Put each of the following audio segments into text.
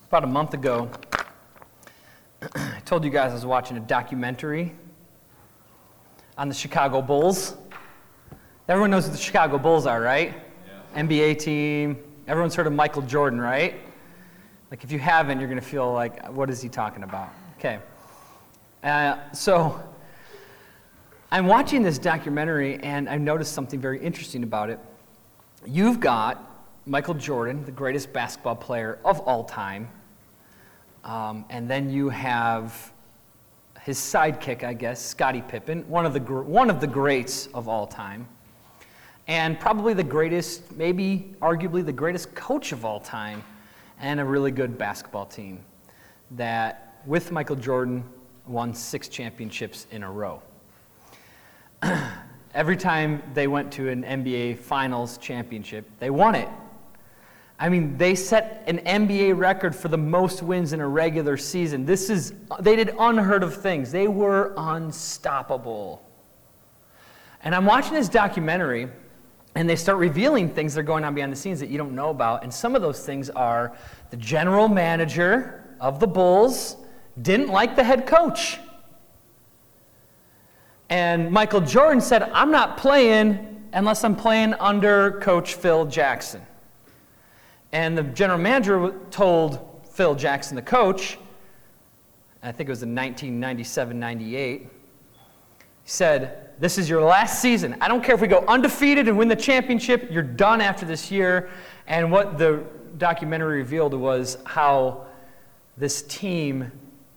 About a month ago, I told you guys I was watching a documentary on the Chicago Bulls. Everyone knows who the Chicago Bulls are, right? Yeah. NBA team. Everyone's heard of Michael Jordan, right? Like, if you haven't, you're going to feel like, what is he talking about? Okay. So I'm watching this documentary, and I noticed something very interesting about it. You've got Michael Jordan, the greatest basketball player of all time, and then you have his sidekick, I guess, Scottie Pippen, one of the greats of all time, and probably the greatest, maybe arguably the greatest coach of all time, and a really good basketball team that, with Michael Jordan, won 6 championships in a row. Every time they went to an NBA Finals championship, they won it. I mean, they set an NBA record for the most wins in a regular season. They did unheard of things. They were unstoppable. And I'm watching this documentary, and they start revealing things that are going on behind the scenes that you don't know about. And some of those things are the general manager of the Bulls didn't like the head coach. And Michael Jordan said, I'm not playing unless I'm playing under Coach Phil Jackson. And the general manager told Phil Jackson, the coach, I think it was in 1997-98, he said, this is your last season. I don't care if we go undefeated and win the championship, you're done after this year. And what the documentary revealed was how this team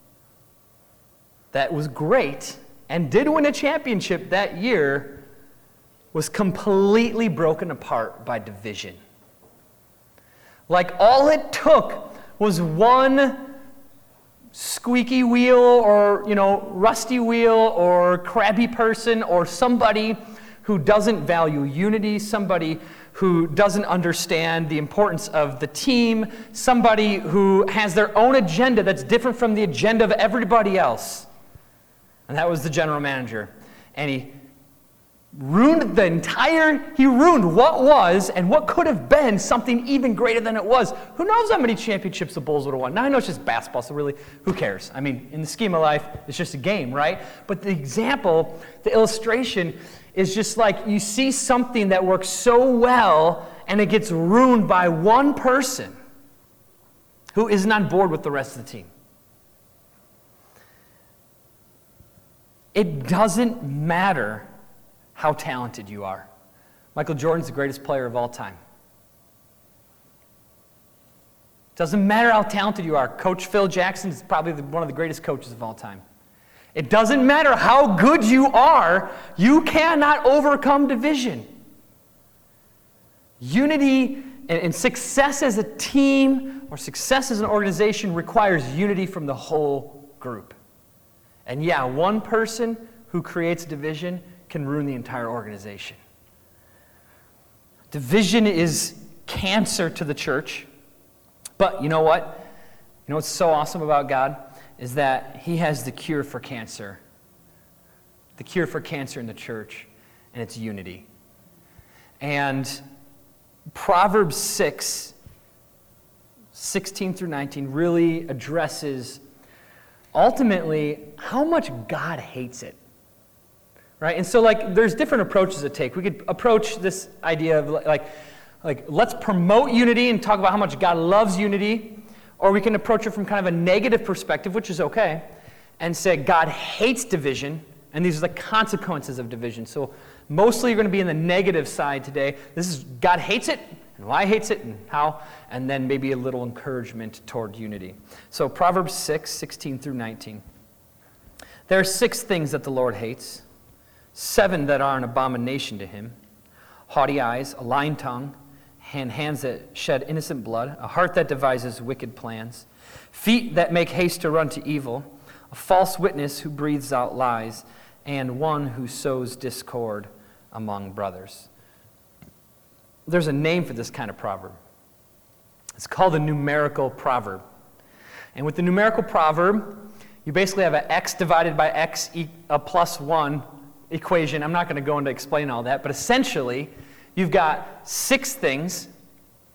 that was great and did win a championship that year was completely broken apart by division. Like, all it took was one squeaky wheel or, rusty wheel or crabby person or somebody who doesn't value unity, somebody who doesn't understand the importance of the team, somebody who has their own agenda that's different from the agenda of everybody else. And that was the general manager. And he ruined what was and what could have been something even greater than it was. Who knows how many championships the Bulls would have won? Now, I know it's just basketball, so really, who cares? I mean, in the scheme of life, it's just a game, right? But the example, the illustration, is just like you see something that works so well, and it gets ruined by one person who isn't on board with the rest of the team. It doesn't matter how talented you are. Michael Jordan's the greatest player of all time. Doesn't matter how talented you are. Coach Phil Jackson is probably one of the greatest coaches of all time. It doesn't matter how good you are, you cannot overcome division. Unity and success as a team or success as an organization requires unity from the whole group. And yeah, one person who creates division can ruin the entire organization. Division is cancer to the church. But you know what? You know what's so awesome about God? Is that He has the cure for cancer. The cure for cancer in the church, and it's unity. And Proverbs 6, 16 through 19 really addresses ultimately how much God hates it. Right? And so, there's different approaches to take. We could approach this idea of, let's promote unity and talk about how much God loves unity. Or we can approach it from kind of a negative perspective, which is okay, and say God hates division, and these are the consequences of division. So, mostly you're going to be in the negative side today. This is God hates it, and why he hates it, and how, and then maybe a little encouragement toward unity. So, Proverbs 6, 16 through 19. There are 6 things that the Lord hates, 7 that are an abomination to him: haughty eyes, a lying tongue, and hands that shed innocent blood, a heart that devises wicked plans, feet that make haste to run to evil, a false witness who breathes out lies, and one who sows discord among brothers. There's a name for this kind of proverb. It's called a numerical proverb. And with the numerical proverb, you basically have an x divided by x plus 1 equation. I'm not going to go into explain all that, but essentially, you've got 6 things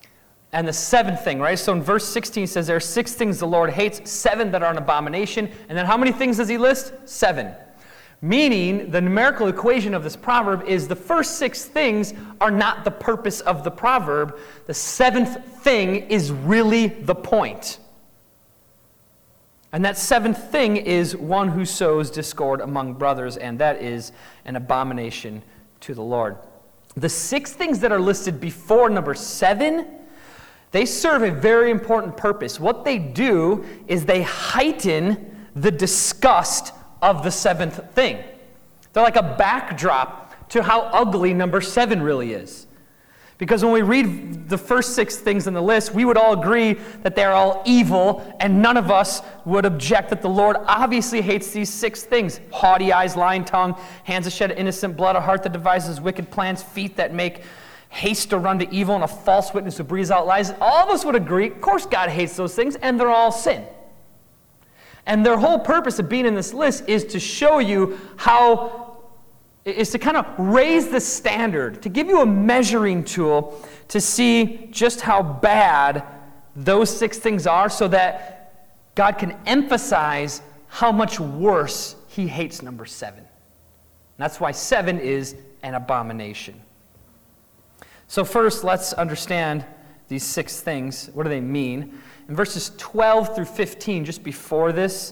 And the seventh thing, right? So in verse 16 it says there are 6 things the Lord hates, 7 that are an abomination. And then how many things does he list? 7. Meaning the numerical equation of this proverb is the first 6 things are not the purpose of the proverb. The 7th thing is really the point. And that 7th thing is one who sows discord among brothers, and that is an abomination to the Lord. The 6 things that are listed before number 7, they serve a very important purpose. What they do is they heighten the disgust of the 7th thing. They're like a backdrop to how ugly number 7 really is. Because when we read the first 6 things in the list, we would all agree that they're all evil, and none of us would object that the Lord obviously hates these 6 things. Haughty eyes, lying tongue, hands that shed innocent blood, a heart that devises wicked plans, feet that make haste to run to evil, and a false witness who breathes out lies. All of us would agree, of course God hates those things, and they're all sin. And their whole purpose of being in this list is to show you is to kind of raise the standard, to give you a measuring tool to see just how bad those 6 things are so that God can emphasize how much worse he hates number 7. And that's why 7 is an abomination. So first, let's understand these 6 things. What do they mean? In verses 12 through 15, just before this,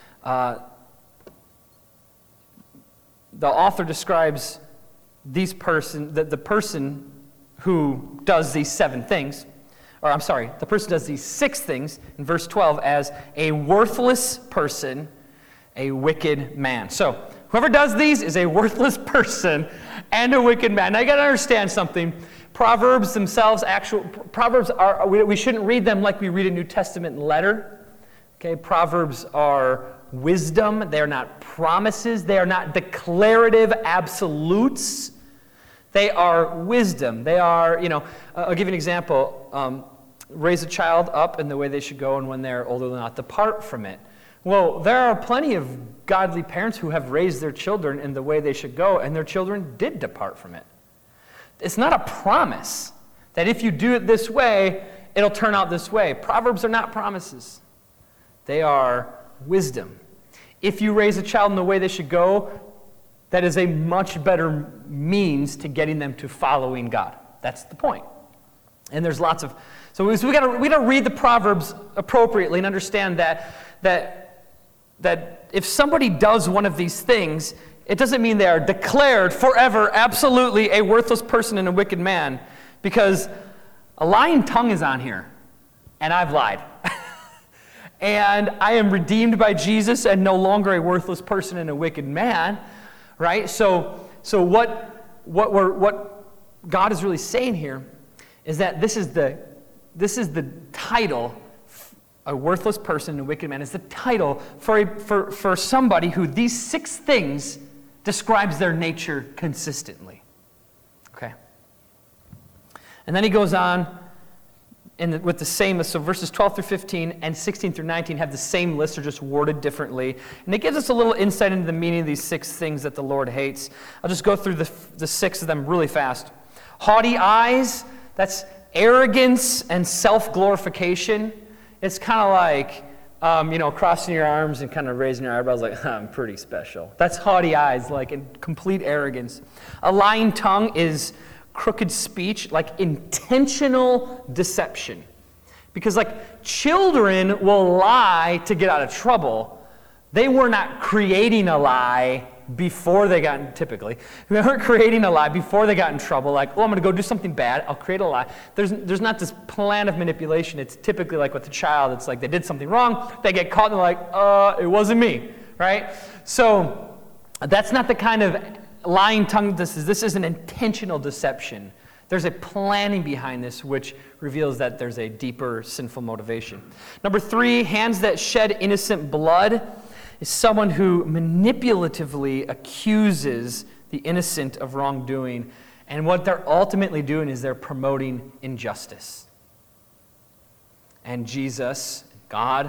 the author describes the person who does these 7 things, the person does these 6 things in verse 12 as a worthless person, a wicked man. So whoever does these is a worthless person and a wicked man. Now you got to understand something. Proverbs themselves, we shouldn't read them like we read a New Testament letter. Okay, Proverbs are wisdom. They are not promises. They are not declarative absolutes. They are wisdom. They are, I'll give you an example. Raise a child up in the way they should go, and when they're older, they'll not depart from it. Well, there are plenty of godly parents who have raised their children in the way they should go, and their children did depart from it. It's not a promise that if you do it this way, it'll turn out this way. Proverbs are not promises. They are wisdom. If you raise a child in the way they should go, that is a much better means to getting them to following God. That's the point. And there's lots of... So we got to read the Proverbs appropriately and understand that if somebody does one of these things, it doesn't mean they are declared forever absolutely a worthless person and a wicked man, because a lying tongue is on here, and I've lied. And I am redeemed by Jesus and no longer a worthless person and a wicked man, right? So what God is really saying here is that this is the title. A worthless person and a wicked man is the title for somebody who these 6 things describes their nature consistently. Okay. And then he goes on with the same list. So verses 12 through 15 and 16 through 19 have the same list, they're just worded differently. And it gives us a little insight into the meaning of these 6 things that the Lord hates. I'll just go through the 6 of them really fast. Haughty eyes, that's arrogance and self-glorification. It's kind of like, crossing your arms and kind of raising your eyebrows like, I'm pretty special. That's haughty eyes, like in complete arrogance. A lying tongue is crooked speech, like intentional deception. Because children will lie to get out of trouble. They were not creating a lie before they got, typically, they weren't creating a lie before they got in trouble, like, I'm going to go do something bad, I'll create a lie. There's not this plan of manipulation. It's typically like with the child, it's like they did something wrong, they get caught, and they're like, it wasn't me, right? So that's not the kind of lying tongue this is. This is an intentional deception. There's a planning behind this, which reveals that there's a deeper sinful motivation. Number 3, hands that shed innocent blood is someone who manipulatively accuses the innocent of wrongdoing. And what they're ultimately doing is they're promoting injustice. And Jesus, God,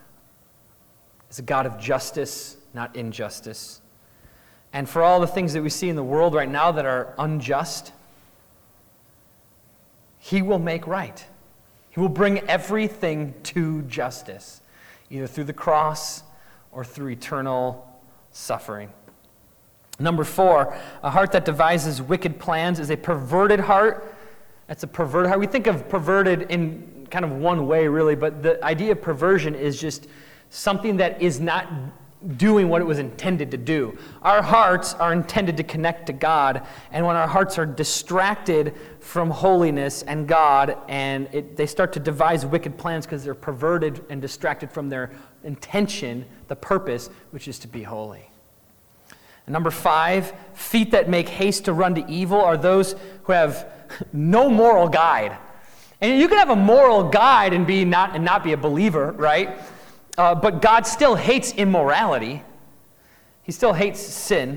is a God of justice, not injustice. And for all the things that we see in the world right now that are unjust, he will make right. He will bring everything to justice, either through the cross or through eternal suffering. Number 4, a heart that devises wicked plans is a perverted heart. That's a perverted heart. We think of perverted in kind of one way, really, but the idea of perversion is just something that is not doing what it was intended to do. Our hearts are intended to connect to God, and when our hearts are distracted from holiness and God, and they start to devise wicked plans because they're perverted and distracted from their intention, the purpose, which is to be holy. And number 5, feet that make haste to run to evil are those who have no moral guide. And you can have a moral guide and not be a believer, right? But God still hates immorality. He still hates sin.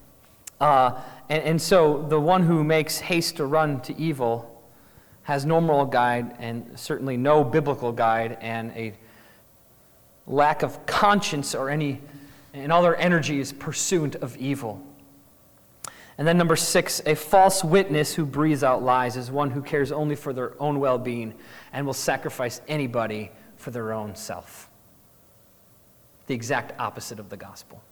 And so the one who makes haste to run to evil has no moral guide and certainly no biblical guide and a lack of conscience or and all their energy is pursuit of evil. And then number 6, a false witness who breathes out lies is one who cares only for their own well-being and will sacrifice anybody for their own self. The exact opposite of the gospel.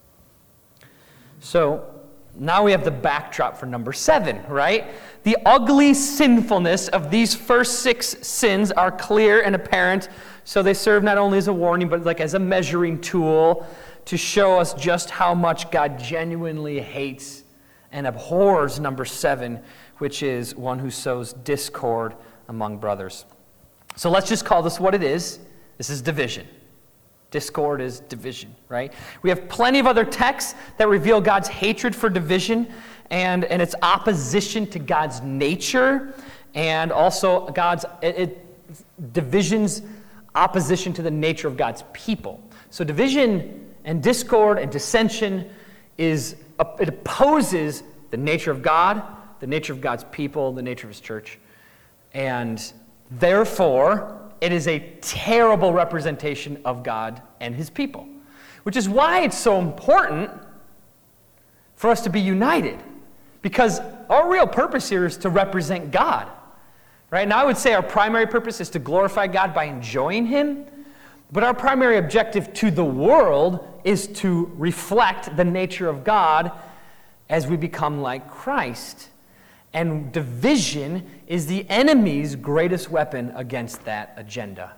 So now we have the backdrop for number 7, right? The ugly sinfulness of these first 6 sins are clear and apparent, so they serve not only as a warning, but like as a measuring tool to show us just how much God genuinely hates and abhors number 7, which is one who sows discord among brothers. So let's just call this what it is. This is division. Discord is division, right? We have plenty of other texts that reveal God's hatred for division and its opposition to God's nature, and also division's opposition to the nature of God's people. So division and discord and dissension it opposes the nature of God, the nature of God's people, the nature of his church. And therefore, it is a terrible representation of God and his people, which is why it's so important for us to be united, because our real purpose here is to represent God. Right? Now, I would say our primary purpose is to glorify God by enjoying him, but our primary objective to the world is to reflect the nature of God as we become like Christ. And division is the enemy's greatest weapon against that agenda.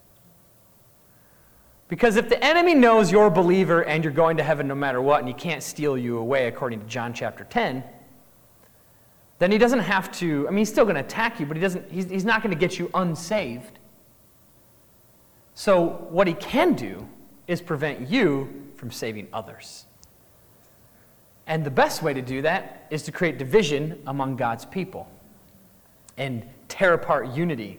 Because if the enemy knows you're a believer and you're going to heaven no matter what, and he can't steal you away according to John chapter 10, then he doesn't have to, he's still going to attack you, but he's not going to get you unsaved. So what he can do is prevent you from saving others. And the best way to do that is to create division among God's people and tear apart unity.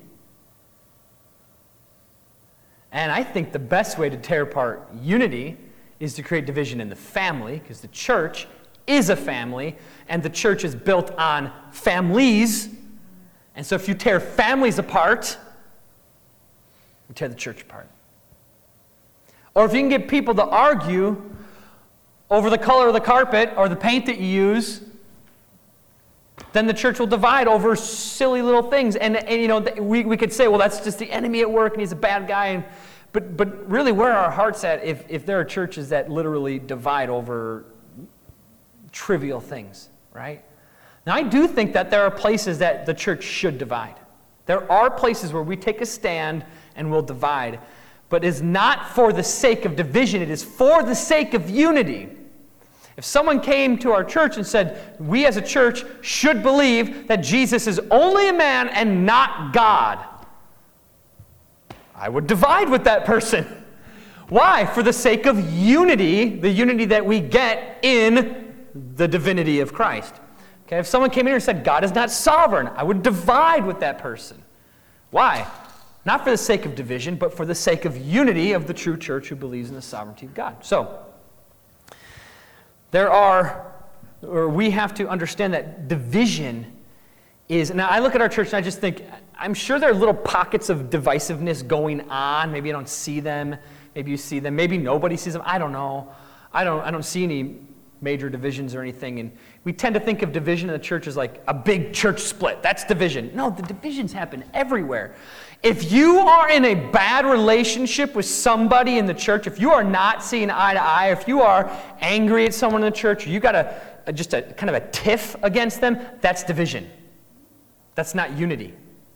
And I think the best way to tear apart unity is to create division in the family, because the church is a family, and the church is built on families. And so if you tear families apart, you tear the church apart. Or if you can get people to argue over the color of the carpet or the paint that you use, then the church will divide over silly little things. And we could say, well, that's just the enemy at work and he's a bad guy. But really, where are our hearts at if there are churches that literally divide over trivial things, right? Now, I do think that there are places that the church should divide. There are places where we take a stand and we'll divide. But it is not for the sake of division. It is for the sake of unity. If someone came to our church and said, we as a church should believe that Jesus is only a man and not God, I would divide with that person. Why? For the sake of unity, the unity that we get in the divinity of Christ. Okay, if someone came in here and said, God is not sovereign, I would divide with that person. Why? Not for the sake of division, but for the sake of unity of the true church who believes in the sovereignty of God. So, we have to understand that division is, now I look at our church and I just think, I'm sure there are little pockets of divisiveness going on. Maybe I don't see them. Maybe you see them. Maybe nobody sees them. I don't know. I don't see any major divisions or anything, and we tend to think of division in the church as like a big church split. That's division. No, the divisions happen everywhere. If you are in a bad relationship with somebody in the church, if you are not seeing eye to eye, if you are angry at someone in the church, you got just a kind of a tiff against them, that's division. That's not unity.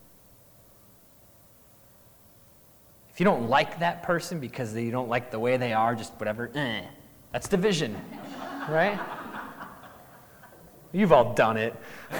If you don't like that person because you don't like the way they are, just whatever, that's division, right? You've all done it.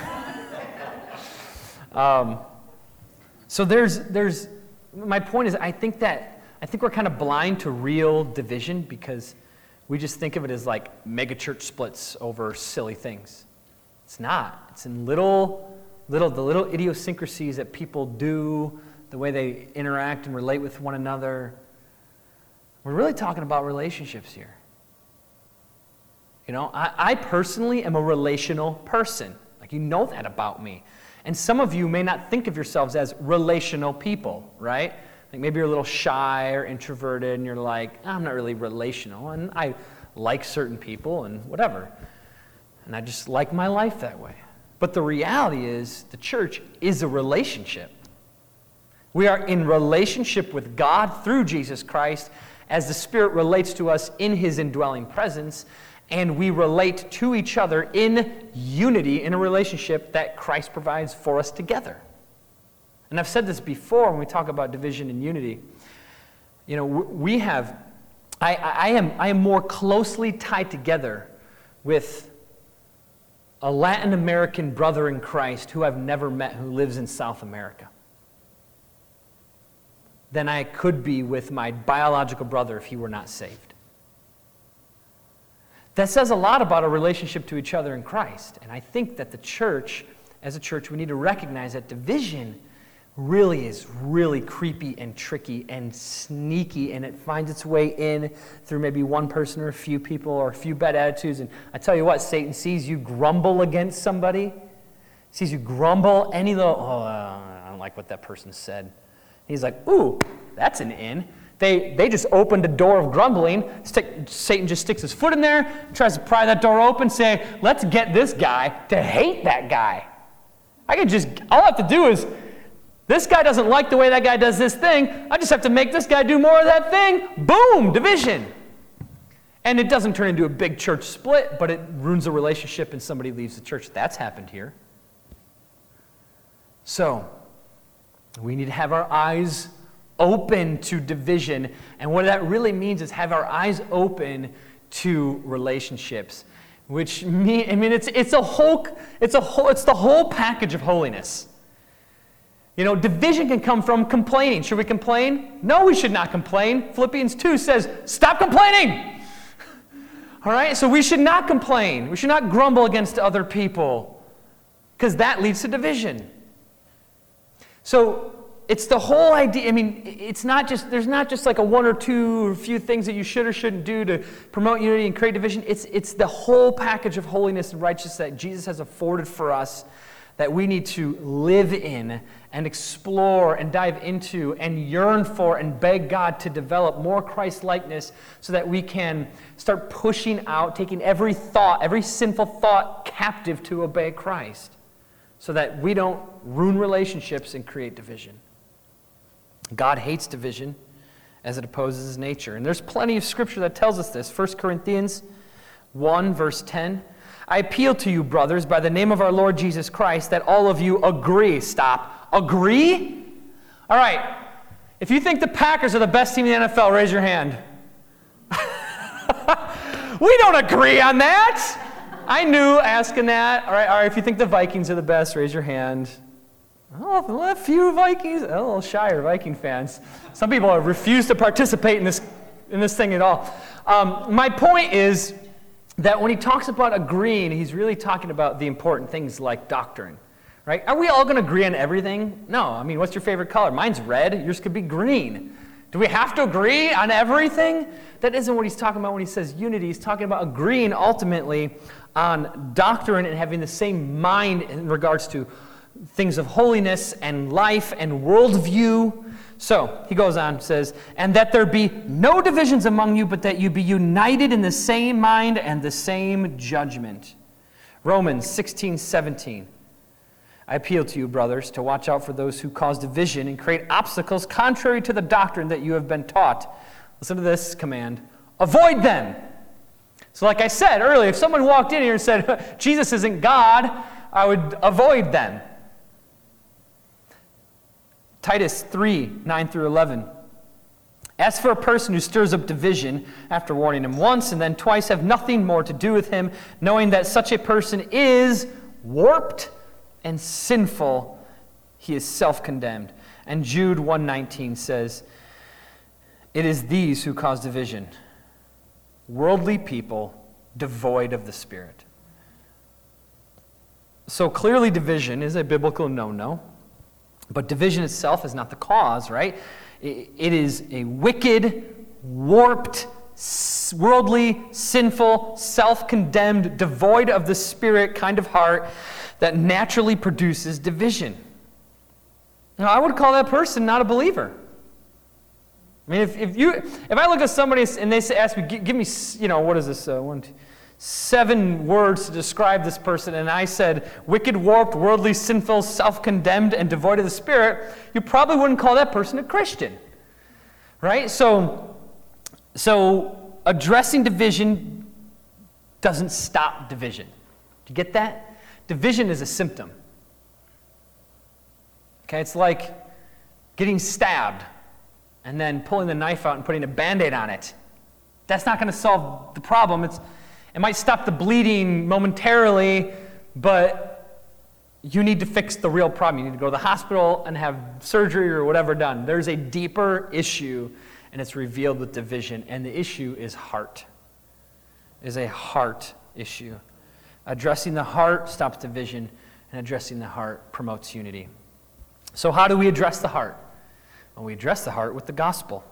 So there's my point is I think we're kind of blind to real division because we just think of it as like mega church splits over silly things. It's not. It's in the little idiosyncrasies that people do, the way they interact and relate with one another. We're really talking about relationships here. You know, I personally am a relational person. Like, you know that about me. And some of you may not think of yourselves as relational people, right? Like maybe you're a little shy or introverted and you're like, I'm not really relational and I like certain people and whatever. And I just like my life that way. But the reality is the church is a relationship. We are in relationship with God through Jesus Christ as the Spirit relates to us in His indwelling presence, and we relate to each other in unity in a relationship that Christ provides for us together. And I've said this before when we talk about division and unity. You know, I am more closely tied together with a Latin American brother in Christ who I've never met who lives in South America than I could be with my biological brother if he were not saved. That says a lot about our relationship to each other in Christ. And I think that the church, as a church, we need to recognize that division really is really creepy and tricky and sneaky, and it finds its way in through maybe one person or a few people or a few bad attitudes. And I tell you what, Satan sees you grumble against somebody, sees you grumble any little, I don't like what that person said. He's like, ooh, that's an in. They just opened a door of grumbling. Satan just sticks his foot in there, tries to pry that door open, say, let's get this guy to hate that guy. All I have to do is, this guy doesn't like the way that guy does this thing. I just have to make this guy do more of that thing. Boom, division. And it doesn't turn into a big church split, but it ruins a relationship and somebody leaves the church. That's happened here. So, we need to have our eyes open to division, and what that really means is have our eyes open to relationships, which it's the whole package of holiness. You know, division can come from complaining. Should we complain? No, we should not complain. Philippians 2 says, stop complaining. All right, so we should not complain. We should not grumble against other people because that leads to division. So it's the whole idea. It's not just, there's not just like a one or two or few things that you should or shouldn't do to promote unity and create division. It's the whole package of holiness and righteousness that Jesus has afforded for us that we need to live in and explore and dive into and yearn for and beg God to develop more Christ-likeness so that we can start pushing out, taking every thought, every sinful thought captive to obey Christ so that we don't ruin relationships and create division. God hates division as it opposes His nature. And there's plenty of scripture that tells us this. 1 Corinthians 1, verse 10. I appeal to you, brothers, by the name of our Lord Jesus Christ, that all of you agree. Stop. Agree? All right. If you think the Packers are the best team in the NFL, raise your hand. We don't agree on that. I knew asking that. All right. If you think the Vikings are the best, raise your hand. Oh, a few Vikings, a little shyer Viking fans. Some people have refused to participate in this thing at all. My point is that when he talks about agreeing, he's really talking about the important things like doctrine, right? Are we all going to agree on everything? No. What's your favorite color? Mine's red. Yours could be green. Do we have to agree on everything? That isn't what he's talking about when he says unity. He's talking about agreeing ultimately on doctrine and having the same mind in regards to things of holiness and life and worldview So, he goes on, says, and that there be no divisions among you, but that you be united in the same mind and the same judgment. Romans 16:17. I appeal to you, brothers, to watch out for those who cause division and create obstacles contrary to the doctrine that you have been taught. Listen to this command. Avoid them. So like I said earlier, if someone walked in here and said, Jesus isn't God, I would avoid them. Titus 3:9-11. As for a person who stirs up division, after warning him once and then twice, have nothing more to do with him, knowing that such a person is warped and sinful, he is self-condemned. And Jude 1:19 says, it is these who cause division, worldly people devoid of the Spirit. So clearly division is a biblical no-no, but division itself is not the cause, right? It is a wicked, warped, worldly, sinful, self-condemned, devoid of the Spirit kind of heart that naturally produces division. Now, I would call that person not a believer. I mean, if I look at somebody and they ask me, give me, what is this, 7 words to describe this person, and I said, wicked, warped, worldly, sinful, self-condemned, and devoid of the Spirit, you probably wouldn't call that person a Christian, right? So addressing division doesn't stop division. Do you get that? Division is a symptom. Okay, it's like getting stabbed and then pulling the knife out and putting a Band-Aid on it. That's not going to solve the problem. It might stop the bleeding momentarily, but you need to fix the real problem. You need to go to the hospital and have surgery or whatever done. There's a deeper issue, and it's revealed with division, and the issue is heart. It is a heart issue. Addressing the heart stops division, and addressing the heart promotes unity. So how do we address the heart? Well, we address the heart with the gospel.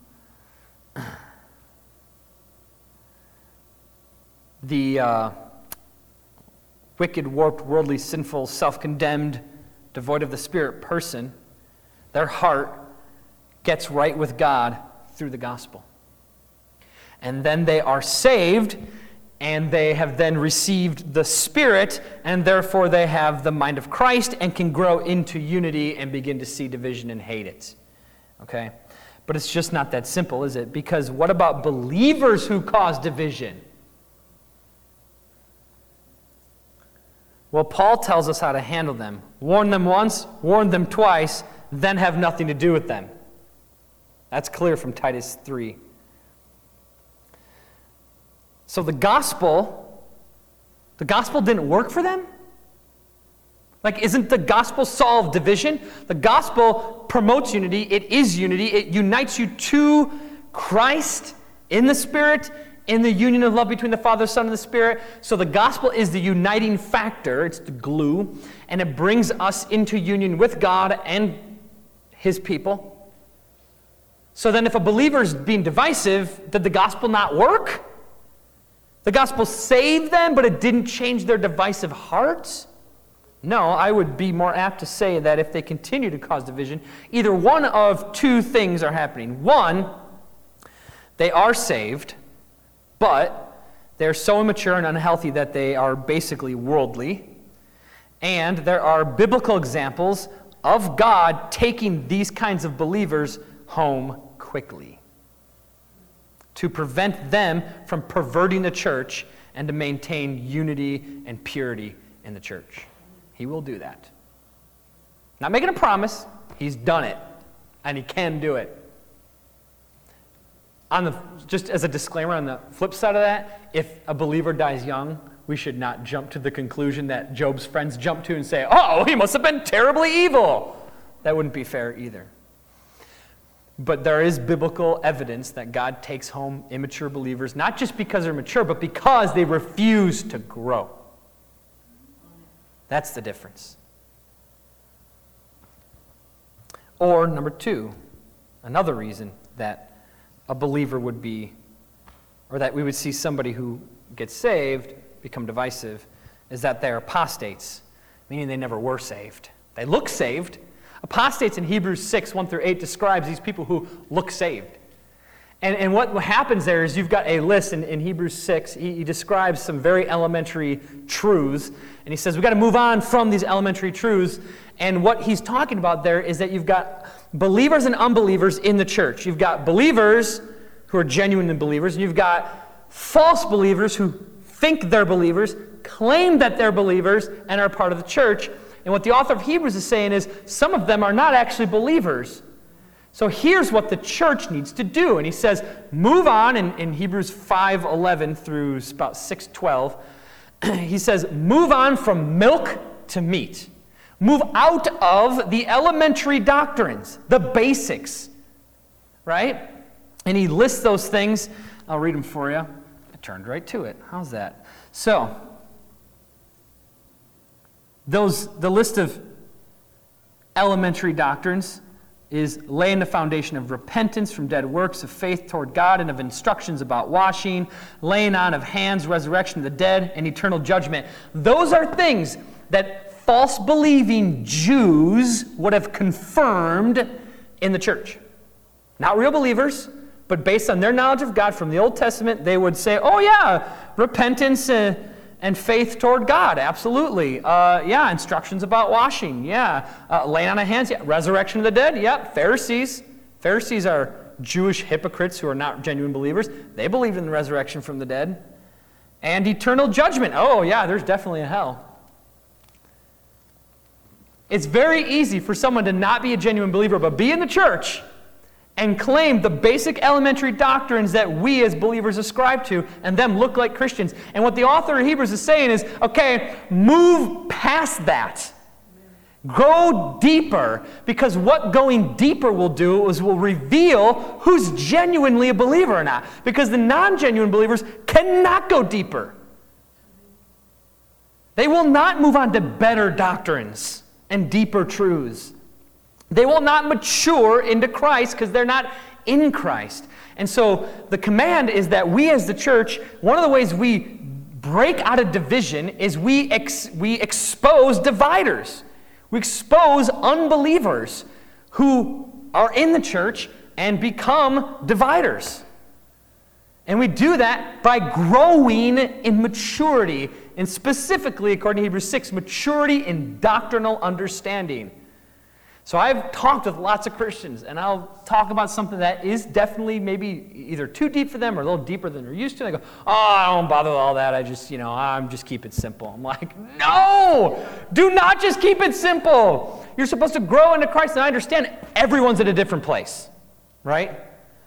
The wicked, warped, worldly, sinful, self-condemned, devoid of the Spirit person, their heart gets right with God through the gospel. And then they are saved, and they have then received the Spirit, and therefore they have the mind of Christ and can grow into unity and begin to see division and hate it. Okay? But it's just not that simple, is it? Because what about believers who cause division? Well, Paul tells us how to handle them. Warn them once, warn them twice, then have nothing to do with them. That's clear from Titus 3. So the gospel didn't work for them? Like, isn't the gospel solve division? The gospel promotes unity. It is unity. It unites you to Christ in the Spirit, in the union of love between the Father, Son, and the Spirit. So the gospel is the uniting factor. It's the glue. And it brings us into union with God and His people. So then if a believer is being divisive, did the gospel not work? The gospel saved them, but it didn't change their divisive hearts? No, I would be more apt to say that if they continue to cause division, either one of two things are happening. One, they are saved, but they're so immature and unhealthy that they are basically worldly. And there are biblical examples of God taking these kinds of believers home quickly to prevent them from perverting the church and to maintain unity and purity in the church. He will do that. Not making a promise. He's done it, and He can do it. Just as a disclaimer, on the flip side of that, if a believer dies young, we should not jump to the conclusion that Job's friends jumped to and say, oh, he must have been terribly evil. That wouldn't be fair either. But there is biblical evidence that God takes home immature believers, not just because they're mature, but because they refuse to grow. That's the difference. Or, number two, another reason that a believer would be, or that we would see somebody who gets saved become divisive, is that they're apostates, meaning they never were saved. They look saved. Apostates in Hebrews 6, 1 through 8 describes these people who look saved. And what happens there is you've got a list in Hebrews 6. He describes some very elementary truths. And he says we've got to move on from these elementary truths. And what he's talking about there is that you've got believers and unbelievers in the church. You've got believers who are genuine believers. And you've got false believers who think they're believers, claim that they're believers, and are part of the church. And what the author of Hebrews is saying is some of them are not actually believers. So here's what the church needs to do. And he says, move on in Hebrews 5:11 through about 6:12. He says, move on from milk to meat. Move out of the elementary doctrines, the basics, right? And he lists those things. I'll read them for you. I turned right to it. How's that? So, the list of elementary doctrines is laying the foundation of repentance from dead works, of faith toward God, and of instructions about washing, laying on of hands, resurrection of the dead, and eternal judgment. Those are things that false believing Jews would have confirmed in the church. Not real believers, but based on their knowledge of God from the Old Testament, they would say, oh yeah, repentance and faith toward God, absolutely. Instructions about washing, laying on of hands, resurrection of the dead, Pharisees. Pharisees are Jewish hypocrites who are not genuine believers. They believed in the resurrection from the dead. And eternal judgment. Oh yeah, there's definitely a hell. It's very easy for someone to not be a genuine believer, but be in the church and claim the basic elementary doctrines that we as believers ascribe to, and them look like Christians. And what the author of Hebrews is saying is, okay, move past that. Go deeper, because what going deeper will do is will reveal who's genuinely a believer or not. Because the non-genuine believers cannot go deeper. They will not move on to better doctrines and deeper truths. They will not mature into Christ because they're not in Christ. And so the command is that we as the church, one of the ways we break out of division is we expose dividers. We expose unbelievers who are in the church and become dividers. And we do that by growing in maturity, and specifically, according to Hebrews 6, maturity in doctrinal understanding. So I've talked with lots of Christians, and I'll talk about something that is definitely maybe either too deep for them or a little deeper than they're used to. And they go, oh, I don't bother with all that. I'm just keep it simple. I'm like, no! Do not just keep it simple. You're supposed to grow into Christ, and I understand everyone's at a different place, right?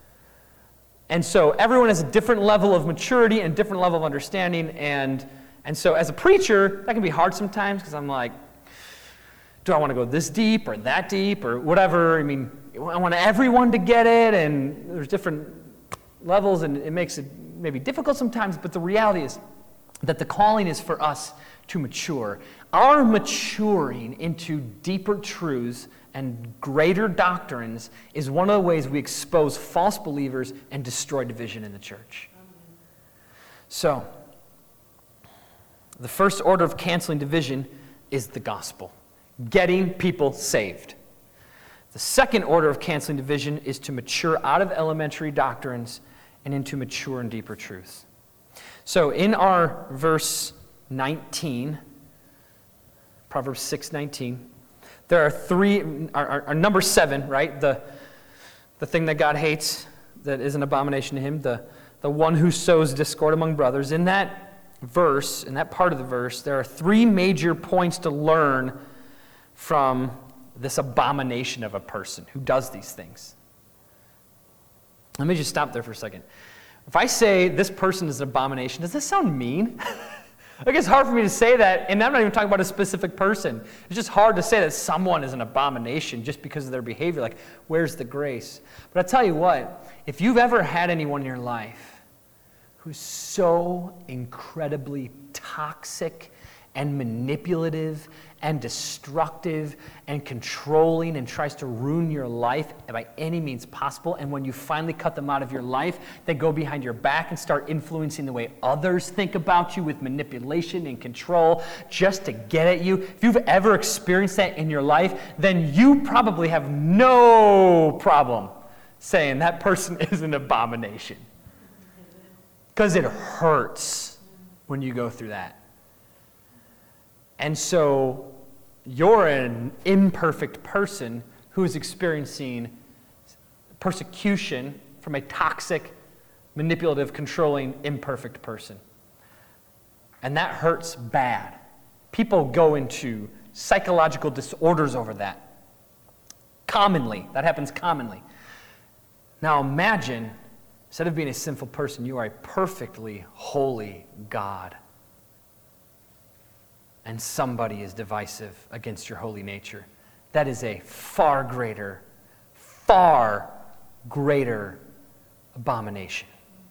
And so everyone has a different level of maturity and different level of understanding, and so as a preacher, that can be hard sometimes because I'm like, do I want to go this deep or that deep or whatever? I mean, I want everyone to get it, and there's different levels, and it makes it maybe difficult sometimes, but the reality is that the calling is for us to mature. Our maturing into deeper truths and greater doctrines is one of the ways we expose false believers and destroy division in the church. So, the first order of canceling division is the gospel. Getting people saved. The second order of canceling division is to mature out of elementary doctrines and into mature and deeper truths. So in our verse 19, Proverbs 6:19, there are three, our number 7, right? The thing that God hates, that is an abomination to him, the one who sows discord among brothers. In that verse, in that part of the verse, there are 3 major points to learn from this abomination of a person who does these things. Let me just stop there for a second. If I say this person is an abomination, does that sound mean? Like, it's hard for me to say that, and I'm not even talking about a specific person. It's just hard to say that someone is an abomination just because of their behavior. Like, where's the grace? But I'll tell you what, if you've ever had anyone in your life who's so incredibly toxic and manipulative and destructive and controlling and tries to ruin your life by any means possible. And when you finally cut them out of your life, they go behind your back and start influencing the way others think about you with manipulation and control just to get at you. If you've ever experienced that in your life, then you probably have no problem saying that person is an abomination. Because it hurts when you go through that. And so you're an imperfect person who is experiencing persecution from a toxic, manipulative, controlling, imperfect person. And that hurts bad. People go into psychological disorders over that. Commonly. That happens commonly. Now imagine, instead of being a sinful person, you are a perfectly holy God. And somebody is divisive against your holy nature. That is a far greater abomination.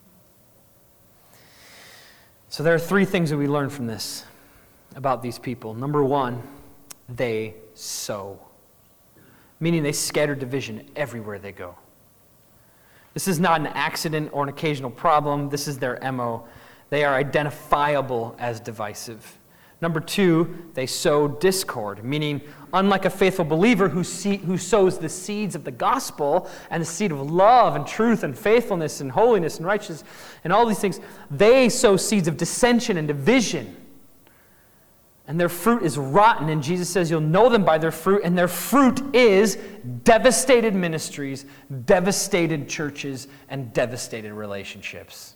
So there are three things that we learn from this about these people. Number one, they sow. Meaning they scatter division everywhere they go. This is not an accident or an occasional problem. This is their MO. They are identifiable as divisive. Number two, they sow discord, meaning unlike a faithful believer who sows the seeds of the gospel and the seed of love and truth and faithfulness and holiness and righteousness and all these things, they sow seeds of dissension and division. And their fruit is rotten, and Jesus says you'll know them by their fruit, and their fruit is devastated ministries, devastated churches, and devastated relationships.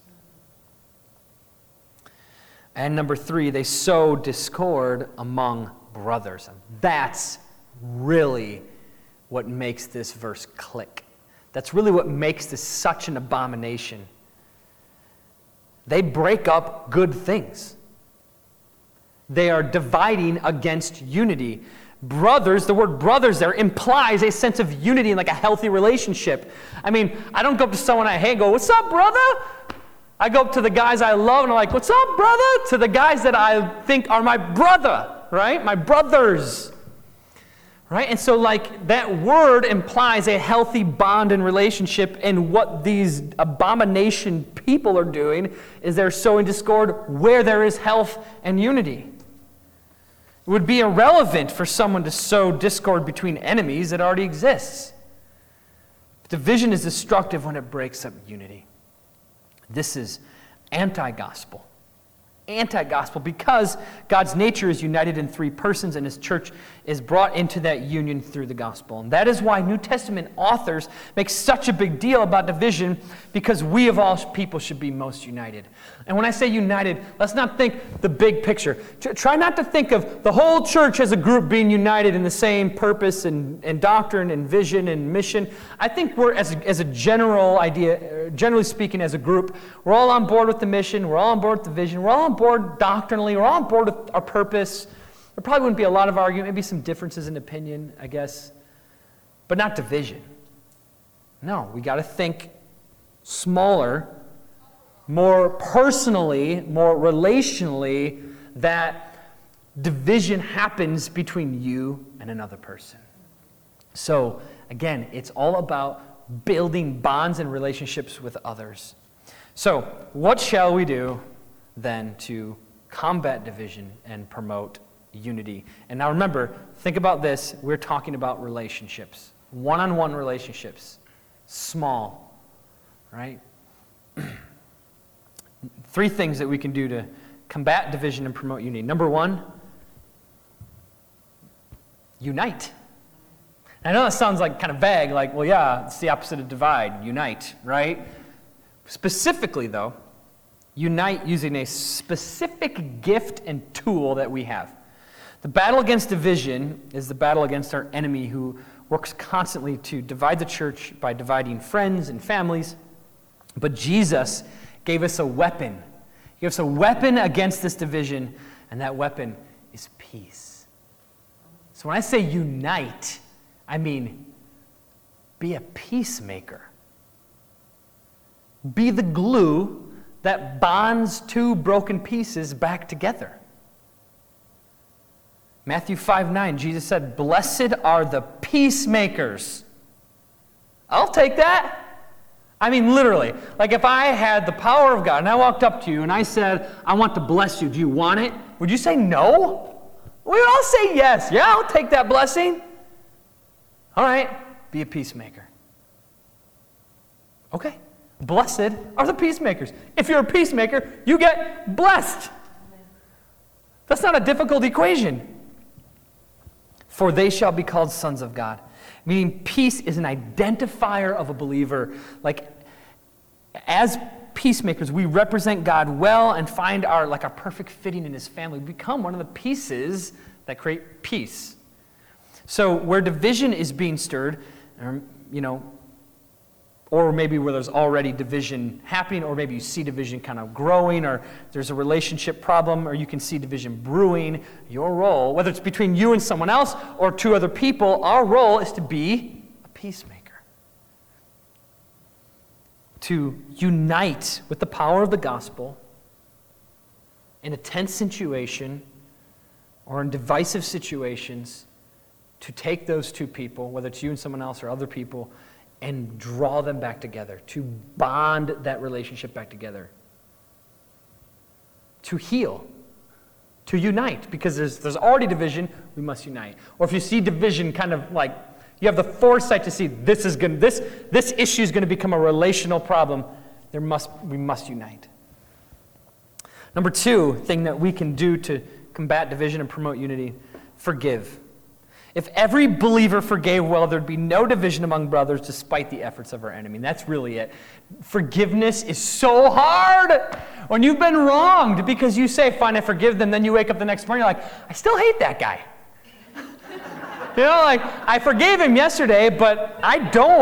And number three, they sow discord among brothers. And that's really what makes this verse click. That's really what makes this such an abomination. They break up good things. They are dividing against unity. Brothers, the word brothers there implies a sense of unity and like a healthy relationship. I mean, I don't go up to someone I hate and go, "What's up, brother?" I go up to the guys I love and I'm like, "What's up, brother?" To the guys that I think are my brother, right? My brothers. Right? And so like that word implies a healthy bond and relationship, and what these abomination people are doing is they're sowing discord where there is health and unity. It would be irrelevant for someone to sow discord between enemies that already exists. Division is destructive when it breaks up unity. This is anti-gospel. Anti-gospel because God's nature is united in three persons and his church is brought into that union through the gospel. And that is why New Testament authors make such a big deal about division, because we of all people should be most united. And when I say united, let's not think the big picture. Try not to think of the whole church as a group being united in the same purpose and doctrine and vision and mission. I think we're, as a general idea, generally speaking as a group, we're all on board with the mission, we're all on board with the vision, we're all on board doctrinally, we're all on board with our purpose. There probably wouldn't be a lot of argument, maybe some differences in opinion, I guess, but not division. No, we got to think smaller, more personally, more relationally, that division happens between you and another person. So, again, it's all about building bonds and relationships with others. So, what shall we do then to combat division and promote unity? And now remember, think about this. We're talking about relationships, one-on-one relationships, small, right? Three things that we can do to combat division and promote unity. Number one, unite. I know that sounds like kind of vague, like, well, yeah, it's the opposite of divide, unite, right? Specifically, though, unite using a specific gift and tool that we have. The battle against division is the battle against our enemy who works constantly to divide the church by dividing friends and families. But Jesus gave us a weapon. He gave us a weapon against this division, and that weapon is peace. So when I say unite, I mean be a peacemaker. Be the glue that bonds two broken pieces back together. Matthew 5:9, Jesus said, "Blessed are the peacemakers." I'll take that. I mean, literally. Like if I had the power of God and I walked up to you and I said, "I want to bless you. Do you want it?" Would you say no? We would all say yes. Yeah, I'll take that blessing. All right, be a peacemaker. Okay. Blessed are the peacemakers. If you're a peacemaker, you get blessed. That's not a difficult equation. For they shall be called sons of God. Meaning peace is an identifier of a believer. Like, as peacemakers, we represent God well and find our perfect fitting in his family. We become one of the pieces that create peace. So where division is being stirred, or maybe where there's already division happening, or maybe you see division kind of growing, or there's a relationship problem, or you can see division brewing, your role, whether it's between you and someone else or two other people, our role is to be a peacemaker. To unite with the power of the gospel in a tense situation or in divisive situations, to take those two people, whether it's you and someone else or other people, and draw them back together, to bond that relationship back together, to heal, to unite, because there's already division, we must unite. Or if you see division kind of like, you have the foresight to see this issue is going to become a relational problem, we must unite. Number 2 thing that we can do to combat division and promote unity, forgive. If every believer forgave well, there'd be no division among brothers despite the efforts of our enemy. And that's really it. Forgiveness is so hard. When you've been wronged because you say, fine, I forgive them, then you wake up the next morning, you're like, I still hate that guy. I forgave him yesterday, but I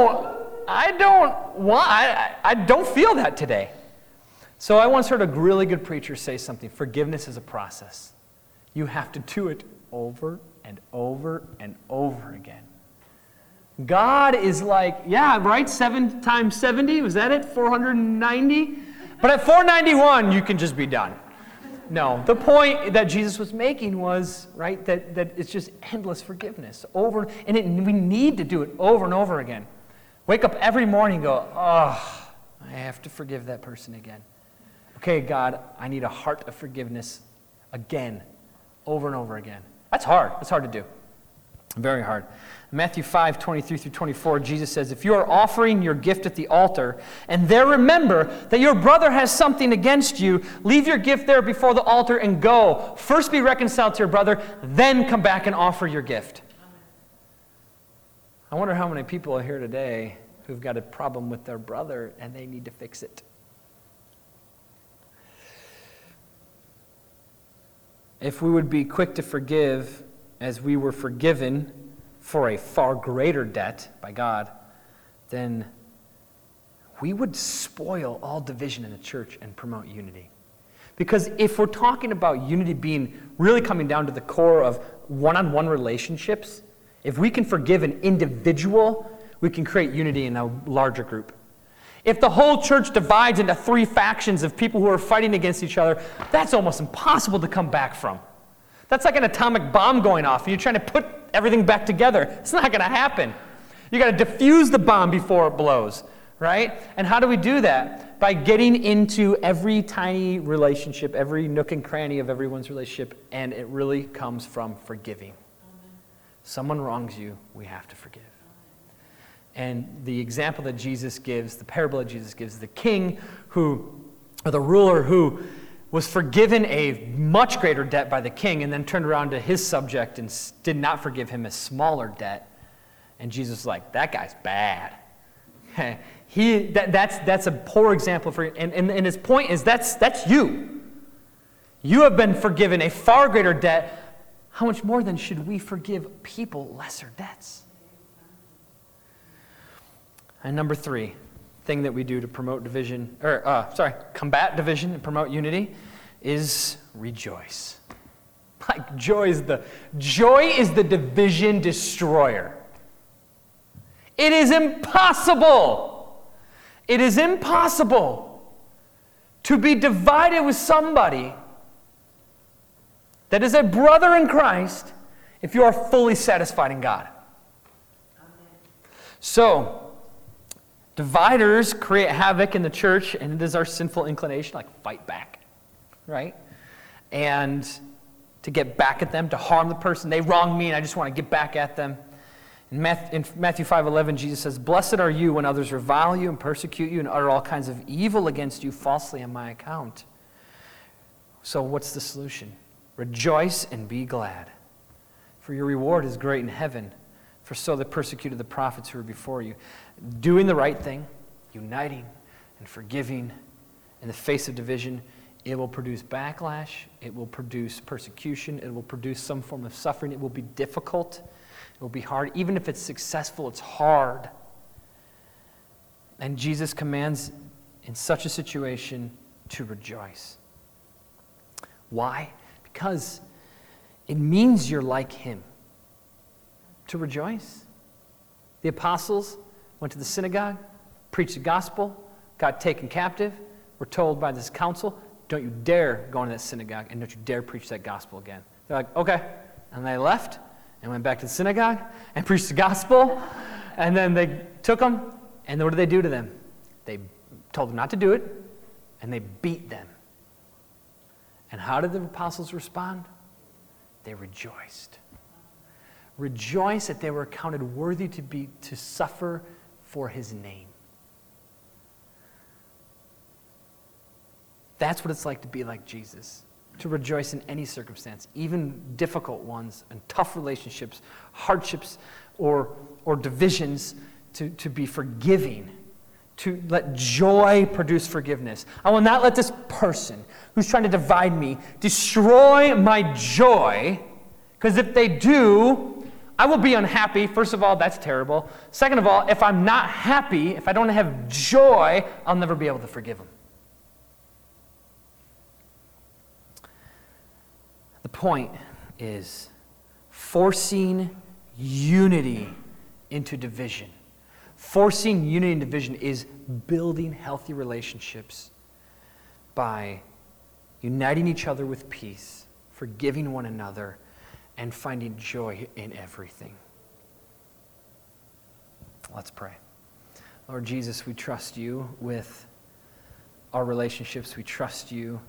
don't feel that today. So I once heard a really good preacher say something, forgiveness is a process. You have to do it over and over and over again. God is like, yeah, right? 7 times 70, was that it? 490? But at 491, you can just be done. No, the point that Jesus was making was, right, that it's just endless forgiveness. We need to do it over and over again. Wake up every morning and go, oh, I have to forgive that person again. Okay, God, I need a heart of forgiveness again, over and over again. That's hard. It's hard to do. Very hard. Matthew 5:23-24, Jesus says, if you are offering your gift at the altar, and there remember that your brother has something against you, leave your gift there before the altar and go. First be reconciled to your brother, then come back and offer your gift. I wonder how many people are here today who've got a problem with their brother and they need to fix it. If we would be quick to forgive as we were forgiven for a far greater debt by God, then we would spoil all division in the church and promote unity. Because if we're talking about unity being really coming down to the core of one-on-one relationships, if we can forgive an individual, we can create unity in a larger group. If the whole church divides into 3 factions of people who are fighting against each other, that's almost impossible to come back from. That's like an atomic bomb going off, and you're trying to put everything back together. It's not going to happen. You got to diffuse the bomb before it blows, right? And how do we do that? By getting into every tiny relationship, every nook and cranny of everyone's relationship, and it really comes from forgiving. Someone wrongs you, we have to forgive. And the example that Jesus gives, the parable that Jesus gives, the king or the ruler who was forgiven a much greater debt by the king and then turned around to his subject and did not forgive him a smaller debt. And Jesus was like, that guy's bad. That's a poor example for you. And his point is that's you. You have been forgiven a far greater debt. How much more then should we forgive people lesser debts? And number 3, thing that we do to promote combat division and promote unity is rejoice. Like joy is the division destroyer. It is impossible to be divided with somebody that is a brother in Christ if you are fully satisfied in God. So, dividers create havoc in the church, and it is our sinful inclination, like fight back, right? And to get back at them, to harm the person. They wronged me, and I just want to get back at them. In Matthew 5:11, Jesus says, "Blessed are you when others revile you and persecute you and utter all kinds of evil against you falsely on my account." So what's the solution? Rejoice and be glad, for your reward is great in heaven, for so they persecuted the prophets who were before you. Doing the right thing, uniting and forgiving in the face of division, it will produce backlash, it will produce persecution, it will produce some form of suffering, it will be difficult. It will be hard. Even if it's successful, it's hard. And Jesus commands in such a situation to rejoice. Why? Because it means you're like him. To rejoice. The apostles went to the synagogue, preached the gospel, got taken captive, were told by this council, don't you dare go into that synagogue and don't you dare preach that gospel again. They're like, okay. And they left and went back to the synagogue and preached the gospel. And then they took them, and what did they do to them? They told them not to do it, and they beat them. And how did the apostles respond? They rejoiced. Rejoice that they were counted worthy to suffer for his name. That's what it's like to be like Jesus. To rejoice in any circumstance, even difficult ones and tough relationships, hardships, or divisions, to be forgiving, to let joy produce forgiveness. I will not let this person who's trying to divide me destroy my joy, because if they do, I will be unhappy. First of all, that's terrible. Second of all, if I'm not happy, if I don't have joy, I'll never be able to forgive them. The point is forcing unity into division. Forcing unity and division is building healthy relationships by uniting each other with peace, forgiving one another, and finding joy in everything. Let's pray. Lord Jesus, we trust you with our relationships. We trust you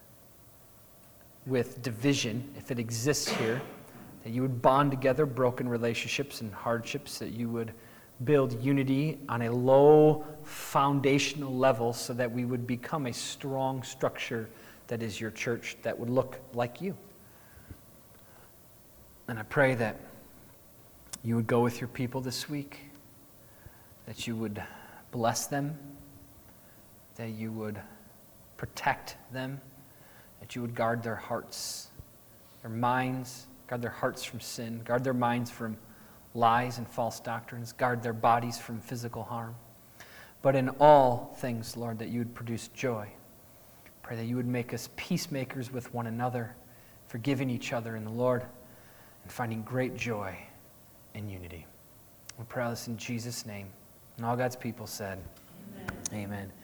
with division, if it exists here, that you would bond together broken relationships and hardships, that you would build unity on a low foundational level so that we would become a strong structure that is your church that would look like you. And I pray that you would go with your people this week, that you would bless them, that you would protect them, that you would guard their hearts, their minds, guard their hearts from sin, guard their minds from lies and false doctrines, guard their bodies from physical harm. But in all things, Lord, that you would produce joy. Pray that you would make us peacemakers with one another, forgiving each other in the Lord, and finding great joy in unity. We pray this in Jesus' name. And all God's people said, Amen. Amen.